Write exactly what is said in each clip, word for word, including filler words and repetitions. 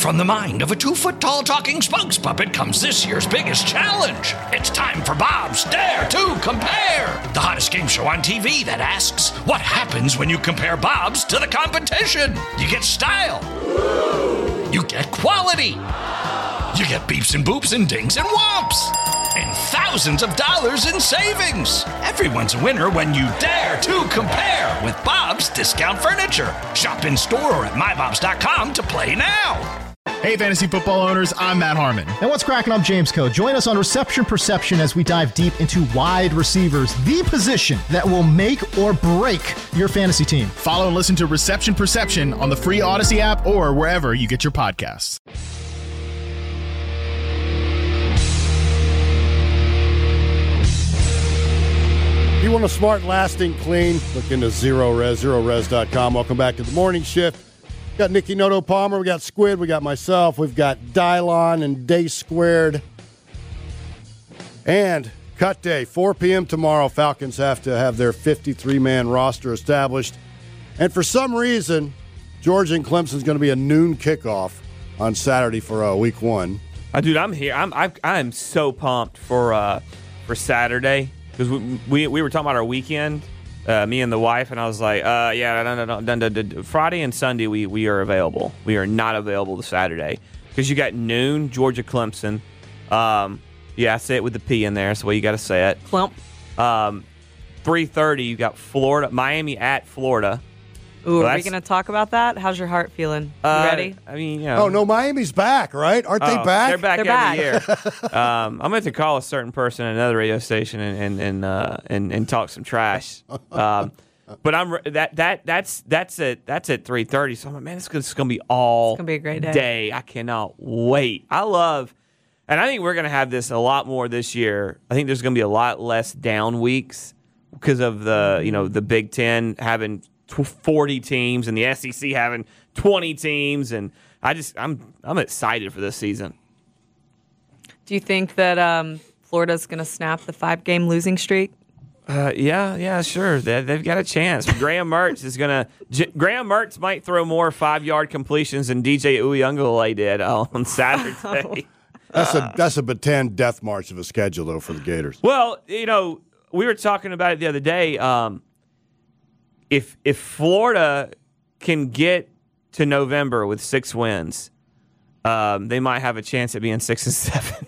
From the mind of a two-foot-tall talking spokes puppet comes this year's biggest challenge. It's time for Bob's Dare to Compare, the hottest game show on T V that asks, what happens when you compare Bob's to the competition? You get style. You get quality. You get beeps and boops and dings and whomps. And thousands of dollars in savings. Everyone's a winner when you dare to compare with Bob's Discount Furniture. Shop in store or at my bobs dot com to play now. Hey, fantasy football owners, I'm Matt Harmon. And what's cracking? I'm James Coe. Join us on Reception Perception as we dive deep into wide receivers, the position that will make or break your fantasy team. Follow and listen to Reception Perception on the free Odyssey app or wherever you get your podcasts. You want a smart, lasting, clean? Look into Zero Res, zero res dot com. Welcome back to the morning shift. Got Nicky Noto Palmer, we got Squid, we got myself, we've got Dylon and Day Squared. And cut day, four p.m. tomorrow. Falcons have to have their fifty-three man roster established. And for some reason, Georgia and Clemson's going to be a noon kickoff on Saturday for uh, week one. Uh, dude, I'm here. I'm I, I'm so pumped for uh, for Saturday because we, we we were talking about our weekend. Uh, me and the wife, and I was like, uh, yeah, no, no, no, no, no, Friday and Sunday we, we are available. We are not available this Saturday because you got noon, Georgia Clemson. Um, yeah, I say it with the P in there. That's the way you got to say it. Clump. Um, three thirty, you got Florida, Miami at Florida. Ooh, so are we going to talk about that? How's your heart feeling? You uh, ready? I mean, you know. Oh, no, Miami's back, right? Aren't they oh, back? They're back They're every back. year. um, I'm going to call a certain person at another radio station and and and uh, and, and talk some trash. Um, But I'm that that that's that's at that's at three thirty. So I'm like, man, it's gonna, it's gonna be all It's gonna be a great day. day. I cannot wait. I love, and I think we're gonna have this a lot more this year. I think there's gonna be a lot less down weeks because of the you know the Big Ten having forty teams and the S E C having twenty teams, and I just I'm I'm excited for this season. Do you think that um, Florida's going to snap the five-game losing streak? Uh, yeah, yeah, sure. They, they've got a chance. Graham Mertz is going to – Graham Mertz might throw more five-yard completions than D J Uyunglele did on Saturday. That's a that's a Bataan death march of a schedule, though, for the Gators. Well, you know, we were talking about it the other day. Um, if if Florida can get to November with six wins, um, they might have a chance at being six and seven.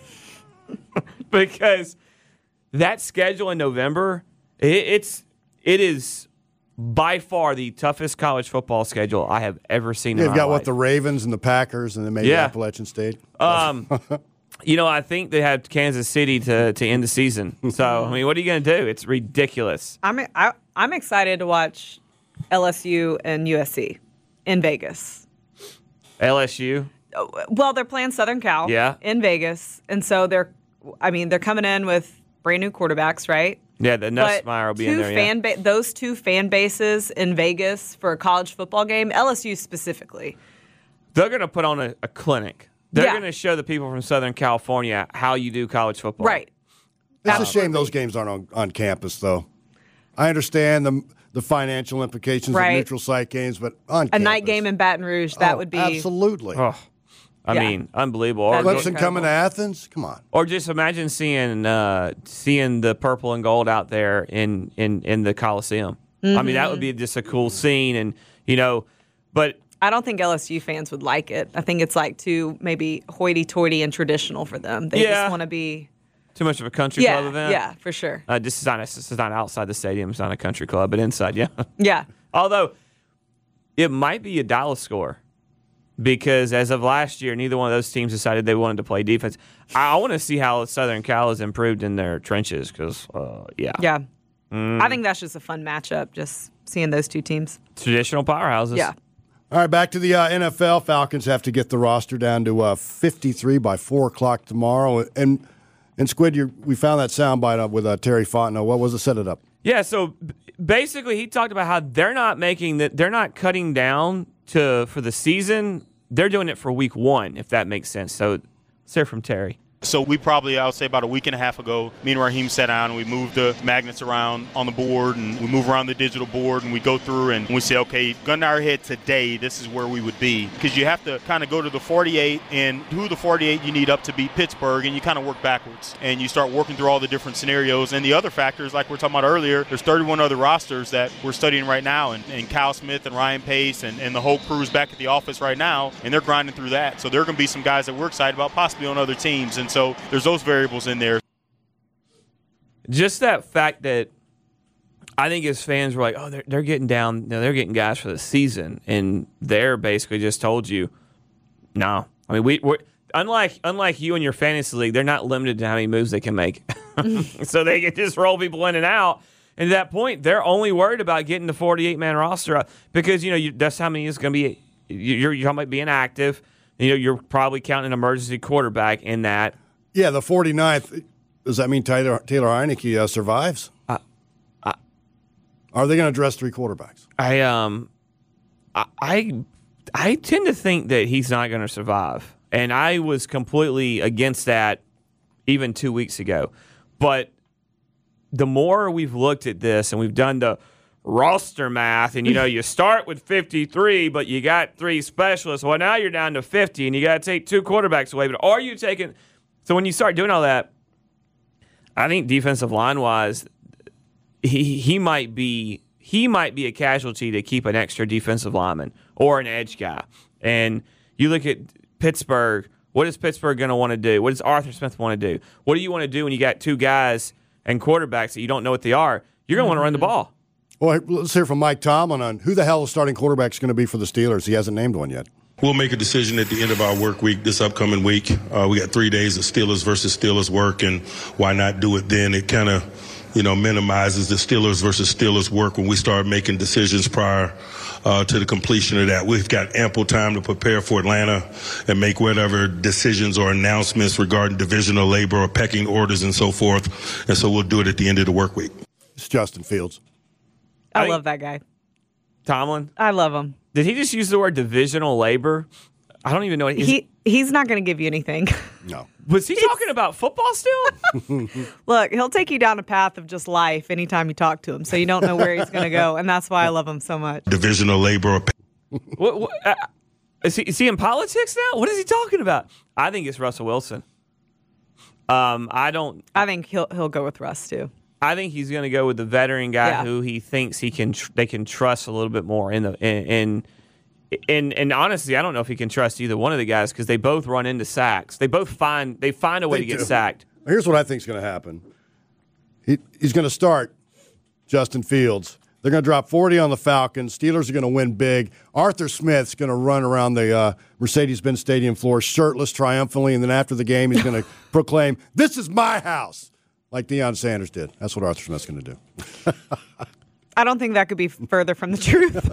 Because that schedule in November – It, it's it is by far the toughest college football schedule I have ever seen. They've in my got life. what the Ravens and the Packers and then maybe Yeah. Appalachian State. Um, you know, I think they had Kansas City to to end the season. So I mean, what are you going to do? It's ridiculous. I'm I, I'm excited to watch L S U and U S C in Vegas. L S U. Well, they're playing Southern Cal Yeah. in Vegas, and so they're I mean they're coming in with brand new quarterbacks, right? Yeah, the Nussmeier will be two in there. Fan Yeah. ba- those two fan bases in Vegas for a college football game, L S U specifically. They're going to put on a, a clinic. They're Yeah. going to show the people from Southern California how you do college football. Right. It's a shame those games aren't on, on campus, though. I understand the the financial implications Right. of neutral site games, but on A campus. night game in Baton Rouge, that Oh, would be absolutely. Oh, I Yeah. mean, unbelievable. Or, That'd be Clemson coming to Athens? Come on. or just imagine seeing uh, seeing the purple and gold out there in, in, in the Coliseum. Mm-hmm. I mean, that would be just a cool scene, and you know, but I don't think L S U fans would like it. I think it's like too maybe hoity-toity and traditional for them. They Yeah. just want to be too much of a country yeah, club event. yeah, for sure. Uh, this is not this is not outside the stadium. It's not a country club, but inside, yeah. Yeah. Although it might be a Dallas score. Because as of last year, neither one of those teams decided they wanted to play defense. I, I want to see how Southern Cal has improved in their trenches because, uh, yeah. Yeah. Mm. I think that's just a fun matchup, just seeing those two teams. Traditional powerhouses. Yeah. All right, back to the uh, N F L. Falcons have to get the roster down to uh, fifty-three by four o'clock tomorrow. And, and Squid, you, we found that soundbite up with uh, Terry Fontenot. What was it? Set it up. Yeah, so b- basically he talked about how they're not making that they're not cutting down to for the season. They're doing it for week one, if that makes sense. So let's hear from Terry. So we probably, I would say about a week and a half ago, me and Raheem sat down and we moved the magnets around on the board and we move around the digital board and we go through and we say, okay, gun to our head today, this is where we would be. Because you have to kind of go to the forty-eight and who the forty-eight you need up to beat Pittsburgh, and you kind of work backwards. And you start working through all the different scenarios. And the other factors, like we we're talking about earlier, there's thirty-one other rosters that we're studying right now. And, and Kyle Smith and Ryan Pace and, and the whole crew's back at the office right now, and they're grinding through that. So there are going to be some guys that we're excited about possibly on other teams. And so there's those variables in there. Just that fact that I think as fans were like, oh, they're, they're getting down, you know, they're getting guys for the season, and they're basically just told you, no. I mean, we we're, unlike unlike you and your fantasy league, they're not limited to how many moves they can make, so they can just roll people in and out. And at that point, they're only worried about getting the forty-eight man roster up because you know you, that's how many is going to be. You're, you're talking about being active. You know, you're probably counting an emergency quarterback in that. Yeah, the forty-ninth, does that mean Taylor, Taylor Heineke uh, survives? Uh, uh, Are they going to address three quarterbacks? I um, I, I I tend to think that he's not going to survive, and I was completely against that even two weeks ago. But the more we've looked at this and we've done the roster math, and you know, you start with fifty-three, but you got three specialists. Well, now you're down to fifty, and you got to take two quarterbacks away. But are you taking? So when you start doing all that, I think defensive line wise, he he might be he might be a casualty to keep an extra defensive lineman or an edge guy. And you look at Pittsburgh. What is Pittsburgh going to want to do? What does Arthur Smith want to do? What do you want to do when you got two guys and quarterbacks that you don't know what they are? You're going to want to run the ball. Well, let's hear from Mike Tomlin on who the hell the starting quarterback is going to be for the Steelers. He hasn't named one yet. We'll make a decision at the end of our work week this upcoming week. Uh, we got three days of Steelers versus Steelers work, and why not do it then? It kind of, you know, minimizes the Steelers versus Steelers work when we start making decisions prior uh, to the completion of that. We've got ample time to prepare for Atlanta and make whatever decisions or announcements regarding divisional labor or pecking orders and so forth. And so we'll do it at the end of the work week. It's Justin Fields. I, I love that guy. Tomlin? I love him. Did he just use the word divisional labor? I don't even know. What he He's not going to give you anything. No. Was he talking about football still? Look, he'll take you down a path of just life anytime you talk to him, so you don't know where he's going to go, and that's why I love him so much. Divisional labor. Or what, what, uh, is, he, is he in politics now? What is he talking about? I think it's Russell Wilson. Um, I don't. I think he'll he'll go with Russ too. I think he's going to go with the veteran guy Yeah. who he thinks he can tr- they can trust a little bit more in the in. in And and honestly, I don't know if he can trust either one of the guys because they both run into sacks. They both find they find a way They to get do. sacked. Here's what I think is going to happen. He, he's going to start Justin Fields. They're going to drop forty on the Falcons. Steelers are going to win big. Arthur Smith's going to run around the uh, Mercedes-Benz Stadium floor shirtless triumphantly, and then after the game, he's going to proclaim, "This is my house," like Deion Sanders did. That's what Arthur Smith's going to do. I don't think that could be further from the truth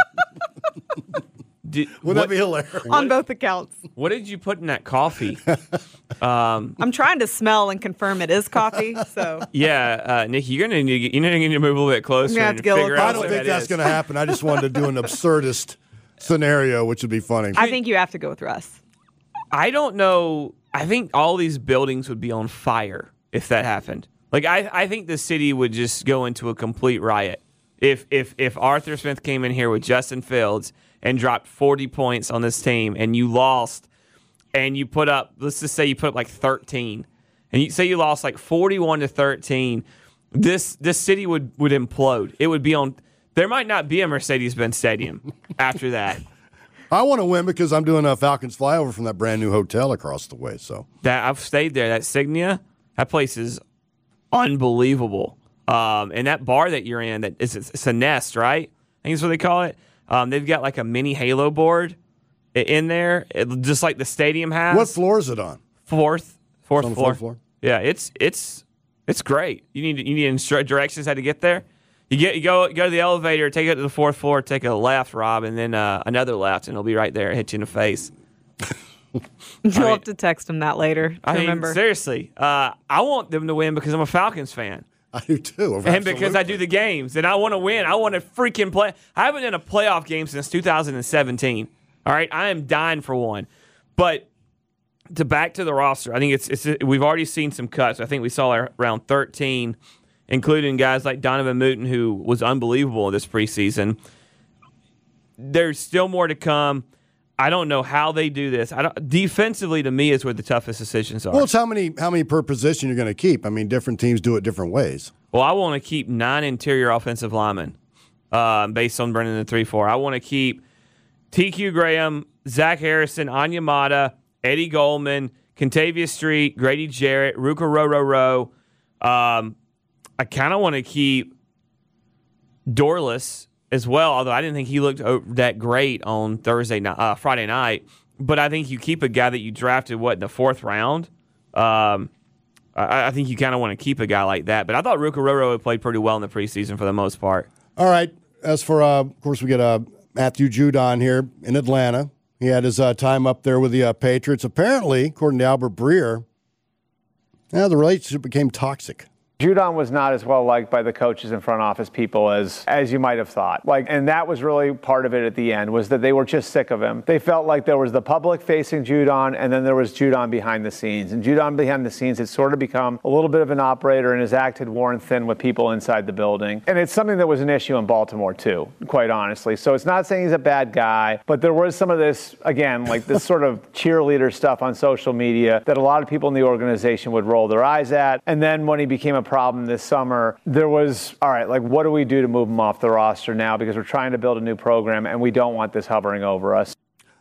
Did, Wouldn't what, that be hilarious? on both accounts. what did you put in that coffee? I'm trying to smell and confirm it is coffee, so Yeah, uh, Nick, you're gonna need to get, you're gonna need to move a little bit closer I'm gonna have and to get a little figure out I don't what think that that's is. going to happen. I just wanted to do an absurdist scenario, which would be funny. I think you have to go with Russ. I don't know. I think all these buildings would be on fire if that happened. Like I, I think the city would just go into a complete riot if if if Arthur Smith came in here with Justin Fields and dropped forty points on this team, and you lost, and you put up, let's just say you put up like thirteen, and you say you lost like forty-one to thirteen. This this city would would implode. It would be on. There might not be a Mercedes-Benz Stadium after that. I want to win because I'm doing a Falcons flyover from that brand new hotel across the way. So That I've stayed there. That Signia, that place is unbelievable. Um, and that bar that you're in, that is it's a Nest, right? I think that's what they call it. Um, they've got like a mini Halo board i- in there, it, just like the stadium has. what floor is it on? Fourth, fourth on the floor. fourth floor? Yeah, it's it's it's great. You need you need instru- directions how to get there. You get you go go to the elevator, take it to the fourth floor, take a left, Rob, and then uh, another left, and it'll be right there, hit you in the face. You'll mean- have to text him that later. To I mean, remember. seriously, uh, I want them to win because I'm a Falcons fan. I do too. And because I do the games, and I want to win. I want to freaking play. I haven't done a playoff game since two thousand seventeen. All right, I am dying for one. But to back to the roster, I think it's, it's we've already seen some cuts. I think we saw around thirteen, including guys like Donovan Mooten, who was unbelievable this preseason. There's still more to come. I don't know how they do this. I don't, defensively, to me, is where the toughest decisions are. Well, it's how many how many per position you're going to keep. I mean, different teams do it different ways. Well, I want to keep nine interior offensive linemen uh, based on running the three four. I want to keep T Q Graham, Zach Harrison, Onyemata, Eddie Goldman, Contavious Street, Grady Jarrett, Ruka Rororo. Um, I kind of want to keep Dorless as well, although I didn't think he looked that great on Thursday night, uh, Friday night. But I think you keep a guy that you drafted, what, in the fourth round? Um, I, I think you kind of want to keep a guy like that. But I thought Ruka Rororo played pretty well in the preseason for the most part. All right. As for, uh, of course, we get uh, Matthew Judon here in Atlanta. He had his uh, time up there with the uh, Patriots. Apparently, according to Albert Breer, yeah, the relationship became toxic. Judon was not as well liked by the coaches and front office people as as you might have thought. Like, and that was really part of it at the end, was that they were just sick of him. They felt like there was the public facing Judon, and then there was Judon behind the scenes. And Judon behind the scenes had sort of become a little bit of an operator and has acted worn thin with people inside the building. And it's something that was an issue in Baltimore too, quite honestly. So it's not saying he's a bad guy, but there was some of this, again, like this sort of cheerleader stuff on social media that a lot of people in the organization would roll their eyes at. And then when he became a problem this summer, there was, all right, like, what do we do to move him off the roster now? Because we're trying to build a new program, and we don't want this hovering over us.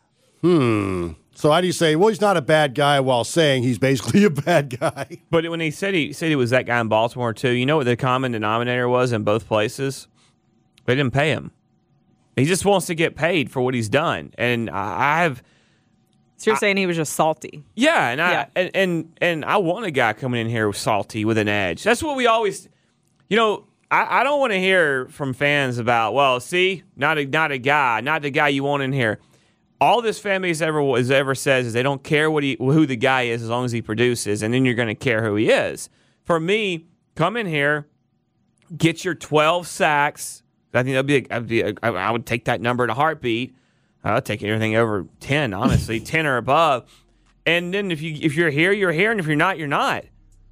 Hmm. So how do you say, well, he's not a bad guy while saying he's basically a bad guy? But when he said he said he was that guy in Baltimore, too, you know what the common denominator was in both places? They didn't pay him. He just wants to get paid for what he's done. And I have... So you're I, saying he was just salty? Yeah, and I yeah. And, and and I want a guy coming in here salty with an edge. That's what we always, you know. I, I don't want to hear from fans about, well, see, not a not a guy, not the guy you want in here. All this fan base ever has ever says is they don't care what he who the guy is as long as he produces, and then you're going to care who he is. For me, come in here, get your twelve sacks. I think that'd be, a, that'd be a, I would take that number in a heartbeat. I'll take everything over ten, honestly, ten or above. And then if you if you're here, you're here, and if you're not, you're not.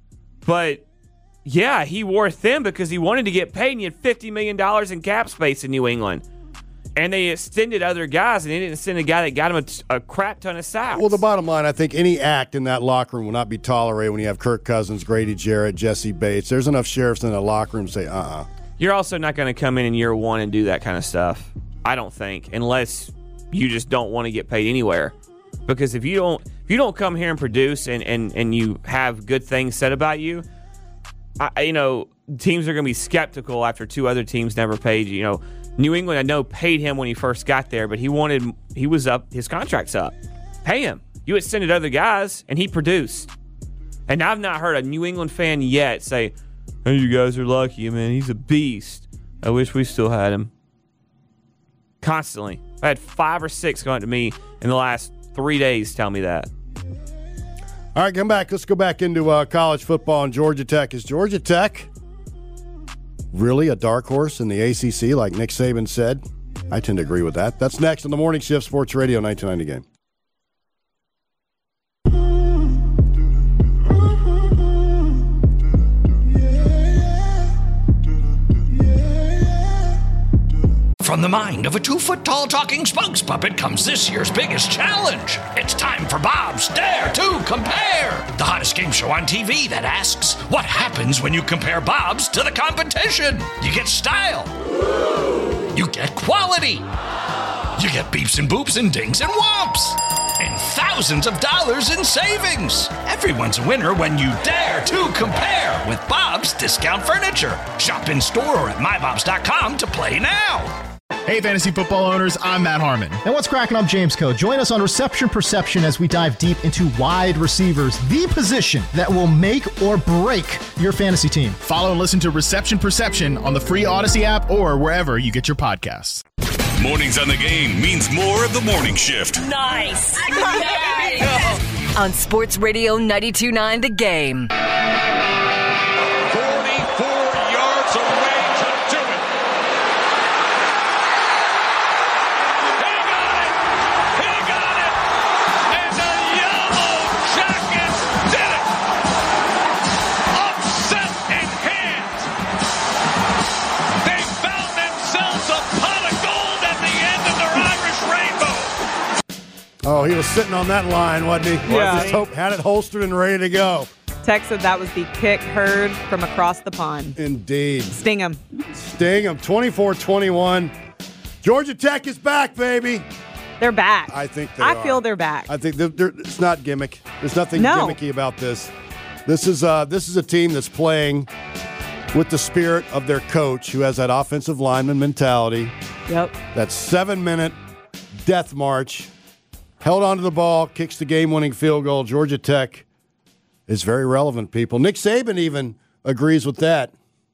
But yeah, he wore thin because he wanted to get paid, and he had fifty million dollars in cap space in New England. And they extended other guys, and they didn't send a guy that got him a, a crap ton of sacks. Well, the bottom line, I think any act in that locker room will not be tolerated when you have Kirk Cousins, Grady Jarrett, Jesse Bates. There's enough sheriffs in that locker room to say, uh-uh. You're also not going to come in in year one and do that kind of stuff, I don't think, unless you just don't want to get paid anywhere. Because if you don't if you don't come here and produce and, and, and you have good things said about you, I, you know, teams are going to be skeptical after two other teams never paid you. You know, New England, I know, paid him when he first got there, but he wanted he was up, his contract's up. Pay him. You extended other guys, and he produced. And I've not heard a New England fan yet say, "Hey, you guys are lucky, man. He's a beast. I wish we still had him." Constantly. I had five or six going to me in the last three days tell me that. All right, come back. Let's go back into uh, college football and Georgia Tech. Is Georgia Tech really a dark horse in the A C C, like Nick Saban said? I tend to agree with that. That's next on the Morning Shift, Sports Radio nineteen ninety Game. From the mind of a two-foot-tall talking spokes puppet comes this year's biggest challenge. It's time for Bob's Dare to Compare, the hottest game show on T V that asks, what happens when you compare Bob's to the competition? You get style. You get quality. You get beeps and boops and dings and whomps. And thousands of dollars in savings. Everyone's a winner when you dare to compare with Bob's Discount Furniture. Shop in store or at my bobs dot com to play now. Hey, fantasy football owners, I'm Matt Harmon. And what's cracking? I'm James Coe. Join us on Reception Perception as we dive deep into wide receivers, the position that will make or break your fantasy team. Follow and listen to Reception Perception on the free Odyssey app or wherever you get your podcasts. Mornings on the Game means more of the morning shift. Nice. nice. On Sports Radio ninety-two point nine The Game. forty-four yards away to do it. He got it. He got it. It's a yellow Oh, he was sitting on that line, wasn't he? Yeah. Just hope, had it holstered and ready to go. Tex said that was the kick heard from across the pond. Indeed. Sting him. Sting him. twenty-four twenty-one. Georgia Tech is back, baby. They're back. I think they I are. feel they're back. I think they're, they're, it's not gimmick. There's nothing No. gimmicky about this. This is uh, this is a team that's playing with the spirit of their coach, who has that offensive lineman mentality. Yep. That seven-minute death march. Held onto the ball, kicks the game-winning field goal. Georgia Tech is very relevant, people. Nick Saban even agrees with that.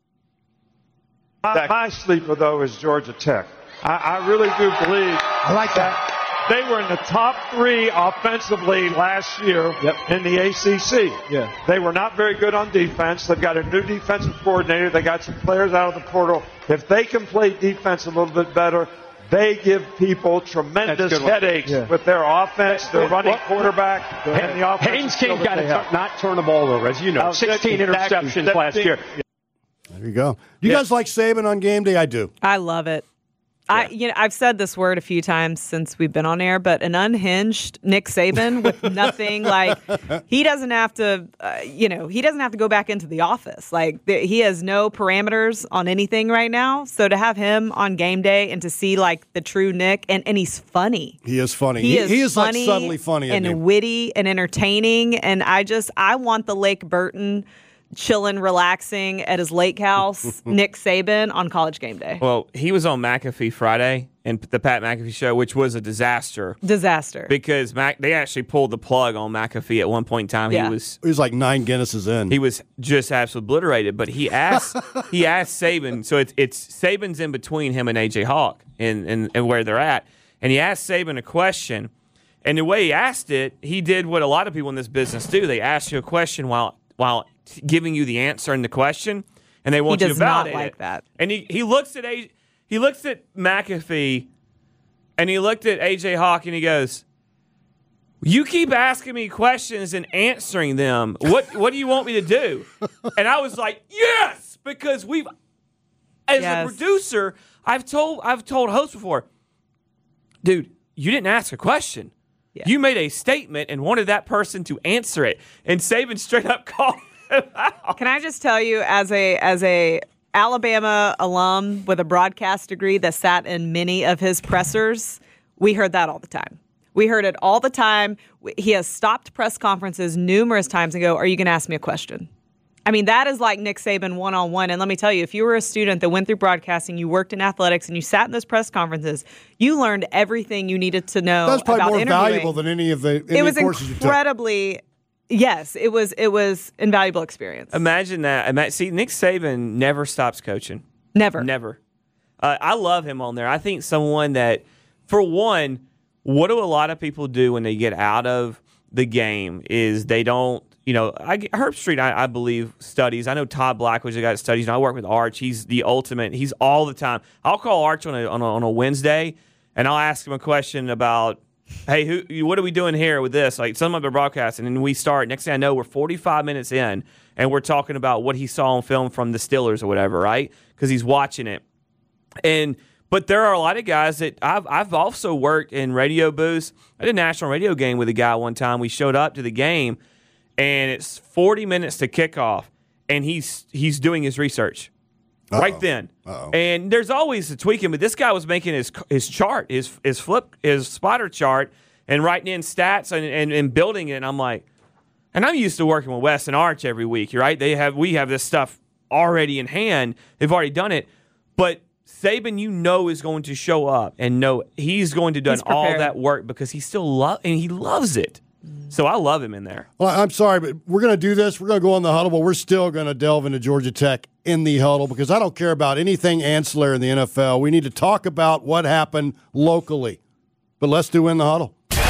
My, my sleeper, though, is Georgia Tech. I, I really do believe I like that. they were in the top three offensively last year Yep. in the A C C. Yeah. They were not very good on defense. They've got a new defensive coordinator. They got some players out of the portal. If they can play defense a little bit better, they give people tremendous That's a good one. headaches Yeah. with their offense, their running What- quarterback, and the offense. Haynes King got to not turn the ball over, as you know. Oh, sixteen exactly. interceptions last year. There you go. You guys like Saban on game day? I do. I love it. I, you know, I've said this word a few times since we've been on air, but an unhinged Nick Saban with nothing like he doesn't have to, uh, you know, he doesn't have to go back into the office. Like th- he has no parameters on anything right now. So to have him on game day and to see like the true Nick, and, and he's funny. He is funny. He, He, is, he is funny like subtly funny. isn't he? and witty and entertaining. And I just, I want the Lake Burton chilling, relaxing at his lake house, Nick Saban on College Game Day. Well, he was on McAfee Friday and the Pat McAfee show, which was a disaster. Disaster. Because Mac, they actually pulled the plug on McAfee at one point in time. Yeah. He was He was like nine Guinnesses in. he was just absolutely obliterated. But he asked he asked Saban, so it's it's Saban's in between him and A J Hawk and, and, and where they're at. And he asked Saban a question. And the way he asked it, he did what a lot of people in this business do. They ask you a question while while giving you the answer in the question, and they want He you does to not validate like it. that. And he, he looks at a, he looks at McAfee, and he looked at A J Hawk, and he goes, "You keep asking me questions and answering them. What what do you want me to do?" And I was like, "Yes," because we've, as Yes. a producer, I've told I've told hosts before, dude, you didn't ask a question. Yeah. You made a statement and wanted that person to answer it. And Saban straight up called him out. Can I just tell you, as a as a Alabama alum with a broadcast degree that sat in many of his pressers, we heard that all the time. We heard it all the time. He has stopped press conferences numerous times and go, "Are you going to ask me a question?" I mean, that is like Nick Saban one-on-one. And let me tell you, if you were a student that went through broadcasting, you worked in athletics, and you sat in those press conferences, you learned everything you needed to know That's probably about more interviewing. valuable than any of the any It was courses you took. incredibly, yes, it was it was invaluable experience. Imagine that. Ima- See, Nick Saban never stops coaching. Never. Never. Uh, I love him on there. I think someone that, for one, what do a lot of people do when they get out of the game is they don't, you know, I, Herb Street, I, I believe, studies. I know Todd Blackwood's a guy that studies. And I work with Arch. He's the ultimate. He's all the time. I'll call Arch on a, on a, on a Wednesday, and I'll ask him a question about, hey, who? What are we doing here with this? Like, some of the broadcasting, and we start. Next thing I know, we're forty-five minutes in, and we're talking about what he saw on film from the Steelers or whatever, right? Because he's watching it. And but there are a lot of guys that I've I've also worked in radio booths. I did a national radio game with a guy one time. We showed up to the game, and it's forty minutes to kickoff, and he's he's doing his research. Uh-oh. Right then. Uh-oh. And there's always a tweaking, but this guy was making his his chart, his his flip, his spotter chart, and writing in stats and, and, and building it. And I'm like, and I'm used to working with Wes and Arch every week, right? They have we have this stuff already in hand. They've already done it. But Saban, you know, is going to show up and know he's going to do all that work because he still love and he loves it. So I love him in there. Well, I'm sorry, but we're going to do this. We're going to go on the huddle, but we're still going to delve into Georgia Tech in the huddle because I don't care about anything ancillary in the N F L. We need to talk about what happened locally. But let's do in the huddle.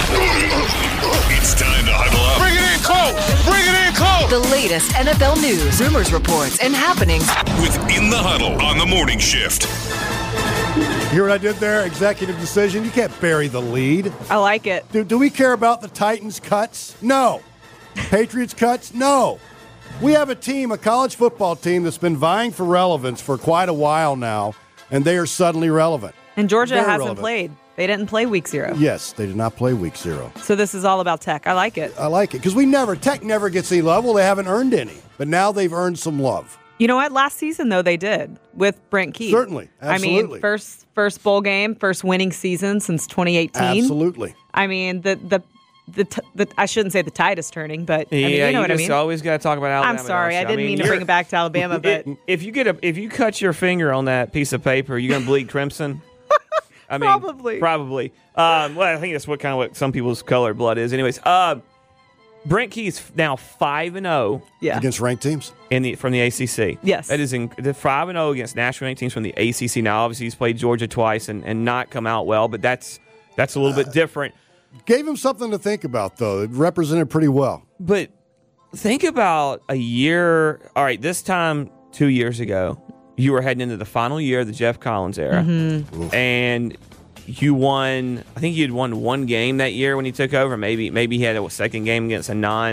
It's time to huddle up. Bring it in close. Bring it in close. The latest N F L news, rumors, reports, and happenings with In the Huddle on the morning shift. Hear what I did there? Executive decision. You can't bury the lead. I like it. Do, do we care about the Titans' cuts? No. Patriots' cuts? No. We have a team, a college football team that's been vying for relevance for quite a while now, and they are suddenly relevant. And Georgia Very hasn't relevant. played. They didn't play week zero. Yes, they did not play week zero. So this is all about Tech. I like it. I like it because we never, Tech never gets any love. Well, they haven't earned any, but now they've earned some love. You know what? Last season, though, they did with Brent Key. Certainly. Absolutely. I mean, first first bowl game, first winning season since twenty eighteen. Absolutely. I mean, the the the, t- the I shouldn't say the tide is turning, but I yeah, mean, you know you what I just mean. always got to talk about Alabama. I'm sorry, though, I so, didn't mean, mean to bring it back to Alabama, but if you get a if you cut your finger on that piece of paper, you're gonna bleed crimson. I mean, probably, probably. Um, well, I think that's what kind of what some people's color blood is. Anyways, uh, Brent Key's now five and zero. Yeah, against ranked teams in the from the A C C. Yes, that is in, the five and zero against national ranked teams from the A C C. Now, obviously, he's played Georgia twice and, and not come out well, but that's that's a little uh, bit different. Gave him something to think about, though. It represented pretty well. But think about a year. All right, this time two years ago, you were heading into the final year of the Jeff Collins era, mm-hmm. and you won. I think you had won one game that year when he took over. Maybe maybe he had a second game against a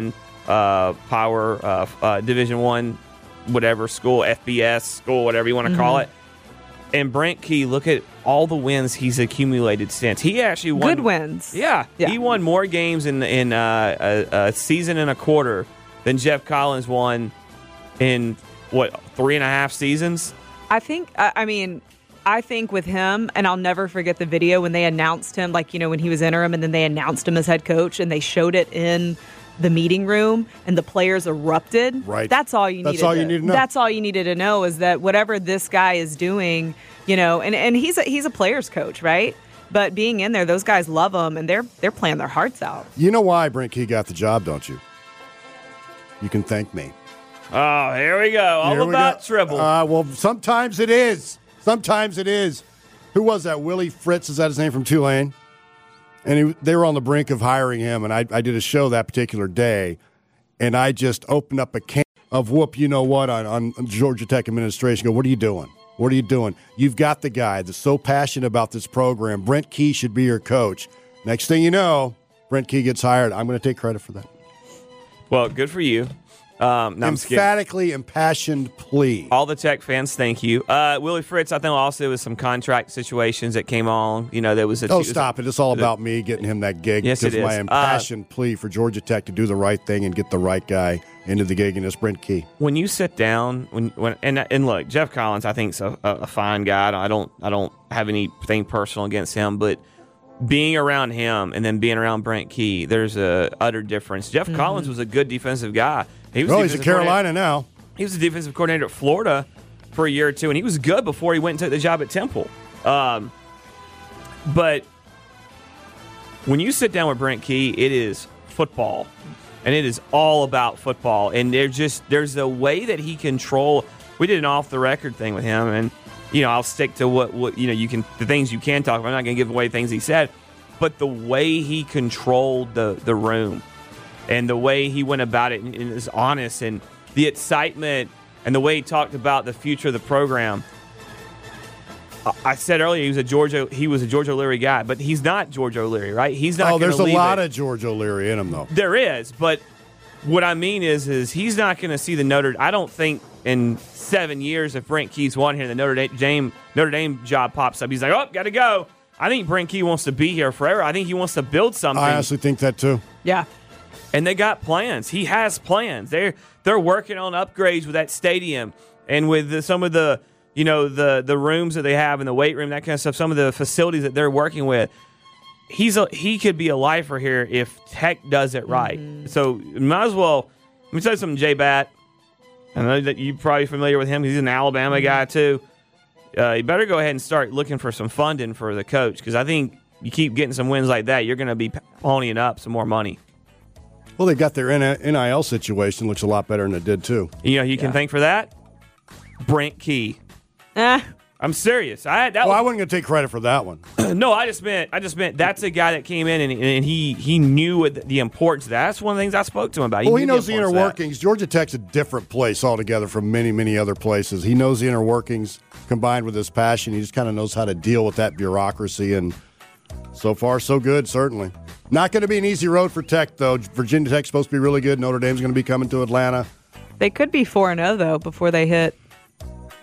non-power uh, uh, uh, Division One, whatever school, F B S school, whatever you want to mm-hmm. call it. And Brent Key, look at all the wins he's accumulated since. He actually won. Good wins. Yeah. yeah. He won more games in in uh, a, a season and a quarter than Jeff Collins won in, what, three and a half seasons? I think, I mean, I think with him, and I'll never forget the video when they announced him, like, you know, when he was interim and then they announced him as head coach and they showed it in the meeting room and the players erupted. Right. That's all you That's needed. all to, you need to know. That's all you needed to know is that whatever this guy is doing, you know, and, and he's a, he's a player's coach, right? But being in there, those guys love him and they're they're playing their hearts out. You know why Brent Key got the job, don't you? You can thank me. Oh, here we go. All Here about go. Tribble. Uh, well, sometimes it is. Sometimes it is. Who was that? Willie Fritz, is that his name, from Tulane? And he, they were on the brink of hiring him, and I, I did a show that particular day, and I just opened up a can of whoop, you know what, on, on Georgia Tech administration. Go, what are you doing? What are you doing? You've got the guy that's so passionate about this program. Brent Key should be your coach. Next thing you know, Brent Key gets hired. I'm going to take credit for that. Well, good for you. Um, no, Emphatically impassioned plea. All the Tech fans, thank you. Uh, Willie Fritz, I think also was some contract situations that came on. You know, there was a. Oh, stop it! It's all about me getting him that gig. Yes, it is. My impassioned uh, plea for Georgia Tech to do the right thing and get the right guy into the gig, and it's Brent Key. When you sit down, when when and and look, Jeff Collins, I think is a, a fine guy. I don't I don't have anything personal against him, but being around him and then being around Brent Key, there's a utter difference. Jeff mm-hmm. Collins was a good defensive guy. He was oh, he's at Carolina now. He was the defensive coordinator at Florida for a year or two, and he was good before he went and took the job at Temple. Um, but when you sit down with Brent Key, it is football, and it is all about football. And there's just there's a way that he control. We did an off the record thing with him, and you know I'll stick to what, what you know you can the things you can talk about. I'm not going to give away things he said, but the way he controlled the the room. And the way he went about it and, and is honest, and the excitement, and the way he talked about the future of the program. I, I said earlier he was a Georgia he was a George O'Leary guy, but he's not George O'Leary, right? He's not. Oh, there's a leave lot it. of George O'Leary in him, though. There is, but what I mean is, is he's not going to see the Notre. I don't think in seven years if Brent Key's won here, the Notre Dame Notre Dame job pops up. He's like, oh, got to go. I think Brent Key wants to be here forever. I think he wants to build something. I honestly think that too. Yeah. And they got plans. He has plans. They're they're working on upgrades with that stadium and with the, some of the you know the the rooms that they have in the weight room, that kind of stuff. Some of the facilities that they're working with. He's a, he could be a lifer here if Tech does it right. Mm-hmm. So might as well. Let me tell you something, J Bat. I know that you're probably familiar with him. He's an Alabama mm-hmm. guy too. Uh, you better go ahead and start looking for some funding for the coach, because I think you keep getting some wins like that, you're going to be ponying up some more money. Well, they got their N I L situation. Looks a lot better than it did, too. You know, you can yeah. thank for that? Brent Key. Eh. I'm serious. I that well, was, I wasn't going to take credit for that one. no, I just meant I just meant that's a guy that came in and, and he he knew what the importance of that. That's one of the things I spoke to him about. He well, he knows the, the inner workings. Georgia Tech's a different place altogether from many, many other places. He knows the inner workings combined with his passion. He just kind of knows how to deal with that bureaucracy, and so far, so good, certainly. Not going to be an easy road for Tech, though. Virginia Tech's supposed to be really good. Notre Dame's going to be coming to Atlanta. They could be four and oh, though, before they hit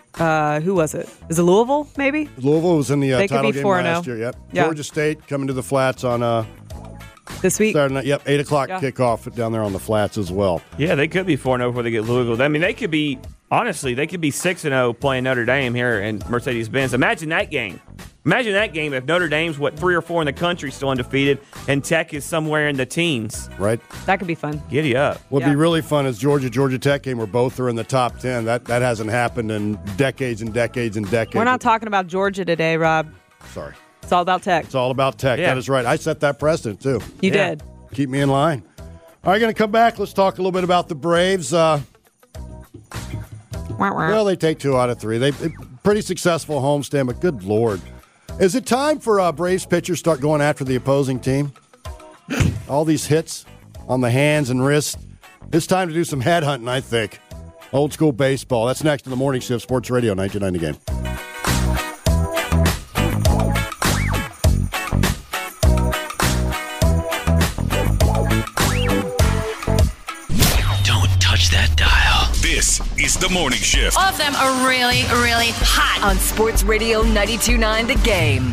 Uh, who was it? Is it Louisville, maybe? Louisville was in the uh, They could title be game four and last oh. year. Yep. Yeah. Georgia State coming to the Flats on uh, this week. Saturday night. Yep, eight o'clock Yeah. kickoff down there on the Flats as well. Yeah, they could be four and oh before they get Louisville. I mean, they could be, honestly, they could be six and oh playing Notre Dame here in Mercedes-Benz. Imagine that game. Imagine that game if Notre Dame's, what, three or four in the country still undefeated, and Tech is somewhere in the teens. Right. That could be fun. Giddy up. What'd Yeah. be really fun is Georgia Georgia Tech game where both are in the top ten. That that hasn't happened in decades and decades and decades. We're not talking about Georgia today, Rob. Sorry. It's all about Tech. It's all about Tech. Yeah. That is right. I set that precedent too. You Yeah. did. Keep me in line. All right, going to come back. Let's talk a little bit about the Braves. Uh, well, they take two out of three. They, they pretty successful homestand, but good Lord. Is it time for uh, Braves pitchers start going after the opposing team? All these hits on the hands and wrists. It's time to do some headhunting, I think. Old school baseball. That's next in the morning shift. Sports Radio ninety-two point nine The Game. Don't touch that dial. This is the morning shift. All of them are really, really hot. On Sports Radio ninety-two point nine The Game.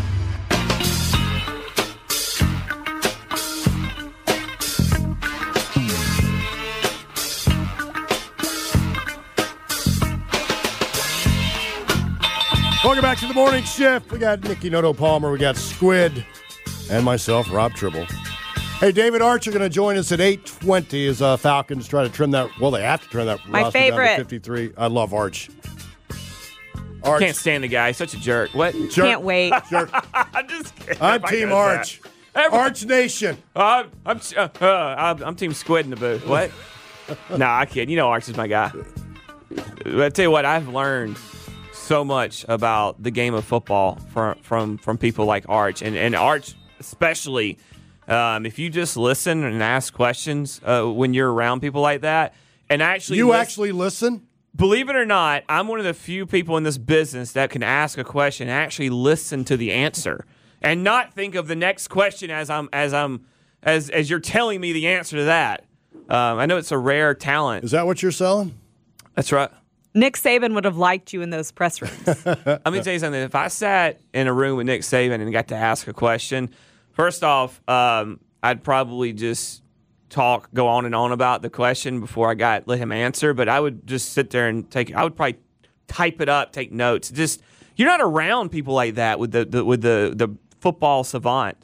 Welcome back to the morning shift. We got Nikki Noto Palmer, we got Squid, and myself, Rob Tribble. Hey, David Archer going to join us at eight twenty as uh, Falcons try to trim that. Well, they have to trim that My roster down favorite. to fifty-three. I love Arch. Arch. Can't stand the guy. He's such a jerk. What? Jerk. Can't wait. Jerk. I'm just kidding. I'm Everybody Team does Arch. that. Everybody- Arch Nation. Uh, I'm, uh, uh, I'm I'm Team Squid in the booth. What? No, I kid. You know Arch is my guy. But I tell you what, I've learned so much about the game of football from from from people like Arch, and and Arch especially. Um, if you just listen and ask questions uh, when you're around people like that, and actually You listen- actually listen? believe it or not, I'm one of the few people in this business that can ask a question and actually listen to the answer and not think of the next question as I'm as I'm as as you're telling me the answer to that. Um, I know it's a rare talent. Is that what you're selling? That's right. Nick Saban would have liked you in those press rooms. Let me tell you something. If I sat in a room with Nick Saban and got to ask a question, first off, um, I'd probably just talk, go on and on about the question before I got let him answer. But I would just sit there and take. I would probably type it up, take notes. Just you're not around people like that with the, the with the the football savant.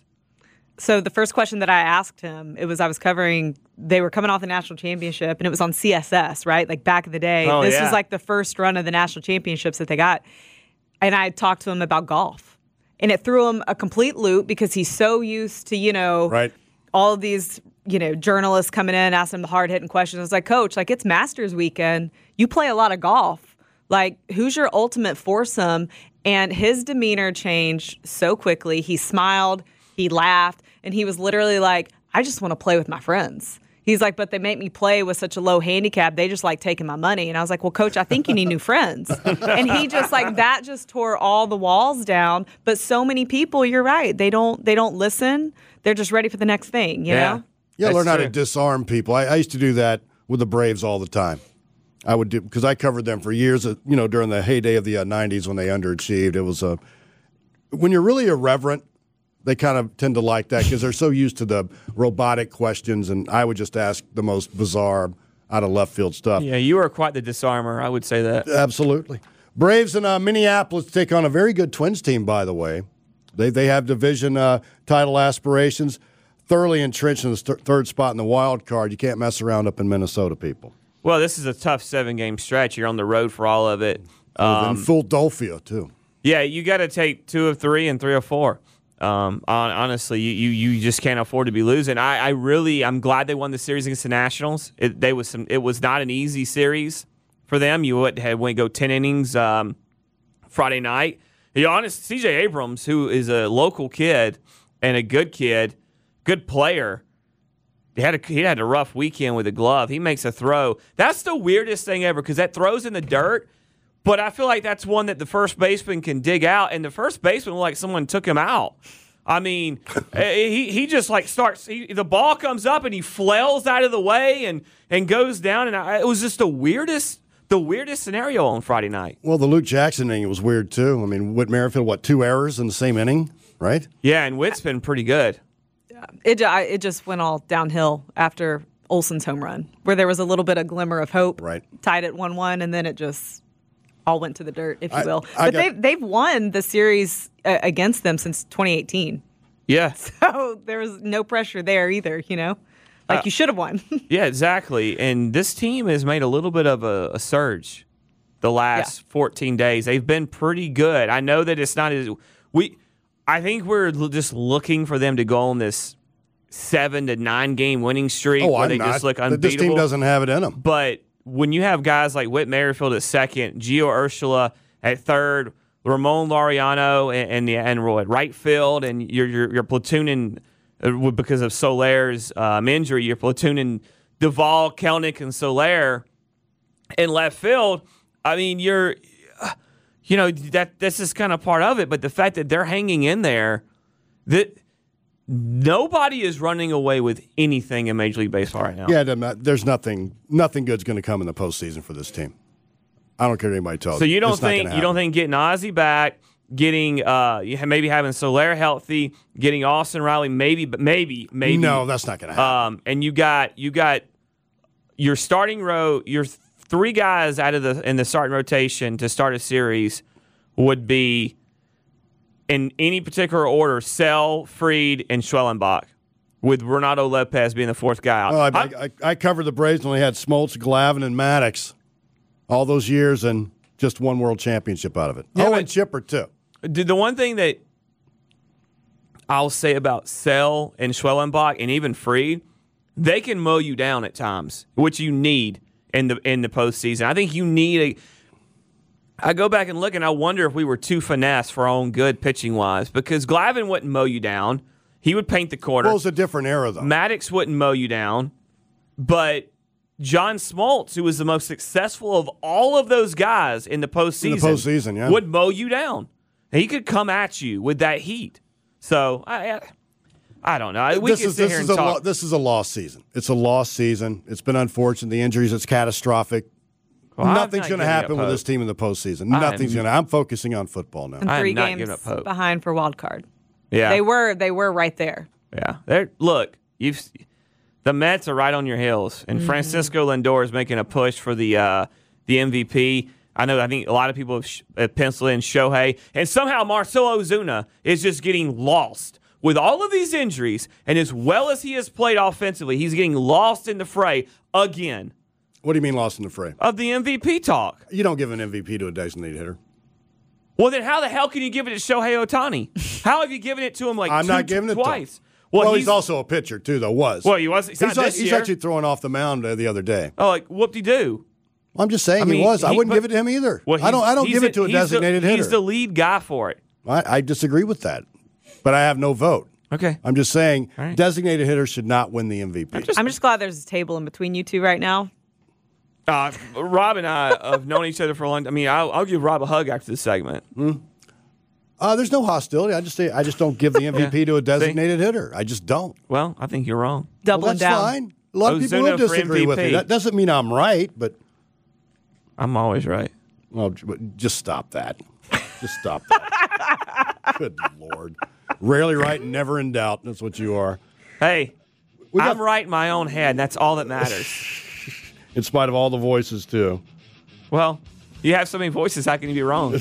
So the first question that I asked him, it was I was covering, they were coming off the national championship, and it was on C S S, right? Like back in the day. Oh, this yeah. was like the first run of the national championships that they got. And I talked to him about golf. And it threw him a complete loop because he's so used to, you know, Right. all of these, you know, journalists coming in, asking him the hard-hitting questions. I was like, Coach, like it's Masters weekend. You play a lot of golf. Like, who's your ultimate foursome? And his demeanor changed so quickly. He smiled, he laughed, and he was literally like, I just want to play with my friends. He's like, but they make me play with such a low handicap. They just like taking my money. And I was like, well, Coach, I think you need new friends. And he just like, that just tore all the walls down. But so many people, you're right. They don't, they don't listen. They're just ready for the next thing, you Yeah. know? Yeah, That's learn how true. to disarm people. I, I used to do that with the Braves all the time. I would do because I covered them for years. uh, You know, during the heyday of the uh, nineties when they underachieved, it was a. Uh, when you're really irreverent, they kind of tend to like that because they're so used to the robotic questions, and I would just ask the most bizarre, out of left field stuff. Yeah, you are quite the disarmer. I would say that. Absolutely. Braves in uh, Minneapolis take on a very good Twins team, by the way. They they have division uh, title aspirations, thoroughly entrenched in the st- third spot in the wild card. You can't mess around up in Minnesota, people. Well, this is a tough seven-game stretch. You're on the road for all of it. in Um, Philadelphia, too. yeah, you got to take two of three and three of four. Um, hon- honestly, you, you you just can't afford to be losing. I, I really, I'm glad they won the series against the Nationals. It they was some. It was not an easy series for them. You would had went go ten innings um, Friday night. To be honest, C J Abrams, who is a local kid and a good kid, good player. He had a he had a rough weekend with a glove. He makes a throw. That's the weirdest thing ever because that throws in the dirt. But I feel like that's one that the first baseman can dig out, and the first baseman looked like someone took him out. I mean, he he just like starts. He, the ball comes up and he flails out of the way and and goes down. And I, it was just the weirdest the weirdest scenario on Friday night. Well, the Luke Jackson inning was weird, too. I mean, Whit Merrifield, what, two errors in the same inning, right? Yeah, and Whit's been pretty good. It, I, it just went all downhill after Olsen's home run, where there was a little bit of glimmer of hope, right? Tied at one one, and then it just all went to the dirt, if you I, will. I but got, they've, they've won the series uh, against them since twenty eighteen. Yeah. So there was no pressure there either, you know? Like, uh, you should have won. Yeah, exactly. And this team has made a little bit of a, a surge the last yeah. fourteen days. They've been pretty good. I know that it's not as we. I think we're just looking for them to go on this seven to nine game winning streak oh, where I'm they not. just look unbeatable. This team doesn't have it in them. But when you have guys like Whit Merrifield at second, Gio Urshela at third, Ramon Laureano and and, the, and at right field, and you're you're, you're platooning uh, because of Solaire's um, injury, you're platooning Duvall, Kelnick, and Soler in left field. I mean, you're, uh, you know, that this is kind of part of it. But the fact that they're hanging in there, that. Nobody is running away with anything in Major League Baseball right now. Yeah, there's nothing. Nothing good's going to come in the postseason for this team. I don't care what anybody tells you. So you don't it's think you don't think getting Ozzie back, getting uh, maybe having Soler healthy, getting Austin Riley, maybe, but maybe, maybe. No, that's not going to happen. Um, and you got you got your starting row. Your three guys out of the in the starting rotation to start a series would be. In any particular order, Sell, Fried, and Schwellenbach, with Renato Lopez being the fourth guy out. Oh, I, I, I covered the Braves when they had Smoltz, Glavine, and Maddox all those years and just one world championship out of it. Yeah, oh, and Chipper, too. The one thing that I'll say about Sell and Schwellenbach and even Fried, they can mow you down at times, which you need in the in the postseason. I think you need a – I go back and look, and I wonder if we were too finesse for our own good pitching-wise, because Glavine wouldn't mow you down. He would paint the corner. Well, it's a different era, though. Maddox wouldn't mow you down, but John Smoltz, who was the most successful of all of those guys in the postseason, in the postseason yeah. would mow you down. He could come at you with that heat. So, I I, I don't know. We this can is, sit this here is and a talk. Lo- this is a lost season. It's a lost season. It's been unfortunate. The injuries, it's catastrophic. Well, Nothing's going to happen with this team in the postseason. Nothing's going to. I'm focusing on football now. And three games behind for wild card. Yeah, they were they were right there. Yeah, they're look. You've the Mets are right on your heels, and mm-hmm. Francisco Lindor is making a push for the uh, the M V P. I know. I think a lot of people have, sh- have penciled in Shohei, and somehow Marcell Ozuna is just getting lost with all of these injuries. And as well as he has played offensively, he's getting lost in the fray again. What do you mean lost in the fray? Of the M V P talk. You don't give an M V P to a designated hitter. Well, then how the hell can you give it to Shohei Ohtani? How have you given it to him like I'm two, not giving it twice? To him. Well, well he's, he's also a pitcher, too, though, was. Well, he was. He's, he's, not like, this he's year. actually throwing off the mound uh, the other day. Oh, like, whoop-de-doo. I'm just saying I mean, he was. He, I wouldn't but, give it to him either. Well, I don't I don't give a, it to a designated the, hitter. He's the lead guy for it. I, I disagree with that, but I have no vote. Okay. I'm just saying right. designated hitters should not win the M V P. I'm just, I'm just glad there's a table in between you two right now. Uh, Rob and I have known each other for a long time. I mean, I'll, I'll give Rob a hug after this segment. Mm. Uh, there's no hostility. I just say I just don't give the M V P yeah. to a designated See? hitter. I just don't. Well, I think you're wrong. Doubling well, that's down. Fine. A lot of people will disagree with me. That doesn't mean I'm right, but I'm always right. Well, just stop that. Just stop that. Good Lord. Rarely right and never in doubt. That's what you are. Hey, we got, I'm right in my own head. That's all that matters. In spite of all the voices, too. Well, you have so many voices. How can you be wrong?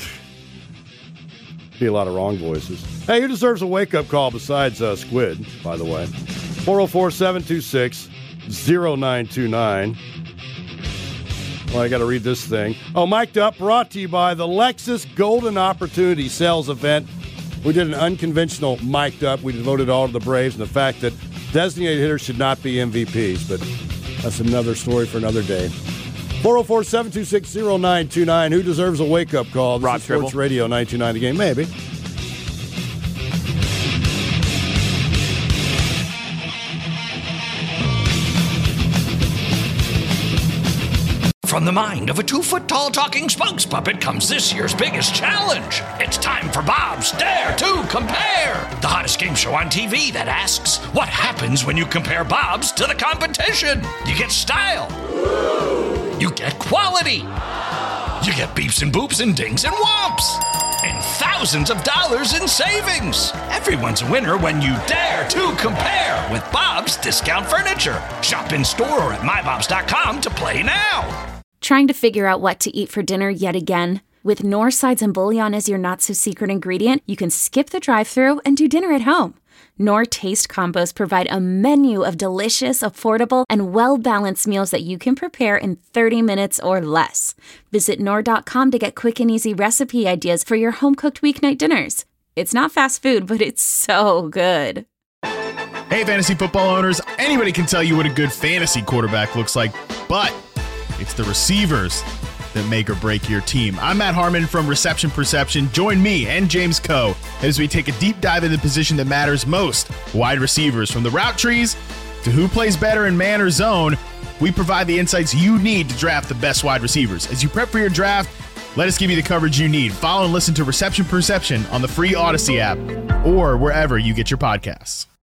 Be a lot of wrong voices. Hey, who deserves a wake-up call besides uh, Squid, by the way? four oh four, seven two six, oh nine two nine. Well, I got to read this thing. Oh, Mic'd Up, brought to you by the Lexus Golden Opportunity Sales Event. We did an unconventional Mic'd Up. We devoted all to the Braves and the fact that designated hitters should not be M V Ps, but that's another story for another day. four oh four, seven two six, oh nine two nine. Who deserves a wake-up call? This Rob is Sports Tribble. Radio nine two nine The Game. Maybe. From the mind of a two-foot-tall talking spokes puppet comes this year's biggest challenge. It's time for Bob's Dare to Compare, the hottest game show on T V that asks, what happens when you compare Bob's to the competition? You get style. you get quality. You get beeps and boops and dings and whomps. And thousands of dollars in savings. Everyone's a winner when you dare to compare with Bob's Discount Furniture. Shop in store or at my bobs dot com to play now. Trying to figure out what to eat for dinner yet again? With Knorr sides and bouillon as your not-so-secret ingredient, you can skip the drive-thru and do dinner at home. Knorr Taste Combos provide a menu of delicious, affordable, and well-balanced meals that you can prepare in thirty minutes or less. Visit Knorr dot com to get quick and easy recipe ideas for your home-cooked weeknight dinners. It's not fast food, but it's so good. Hey, fantasy football owners, anybody can tell you what a good fantasy quarterback looks like, but it's the receivers that make or break your team. I'm Matt Harmon from Reception Perception. Join me and James Coe as we take a deep dive into the position that matters most, wide receivers. From the route trees to who plays better in man or zone, we provide the insights you need to draft the best wide receivers. As you prep for your draft, let us give you the coverage you need. Follow and listen to Reception Perception on the free Odyssey app or wherever you get your podcasts.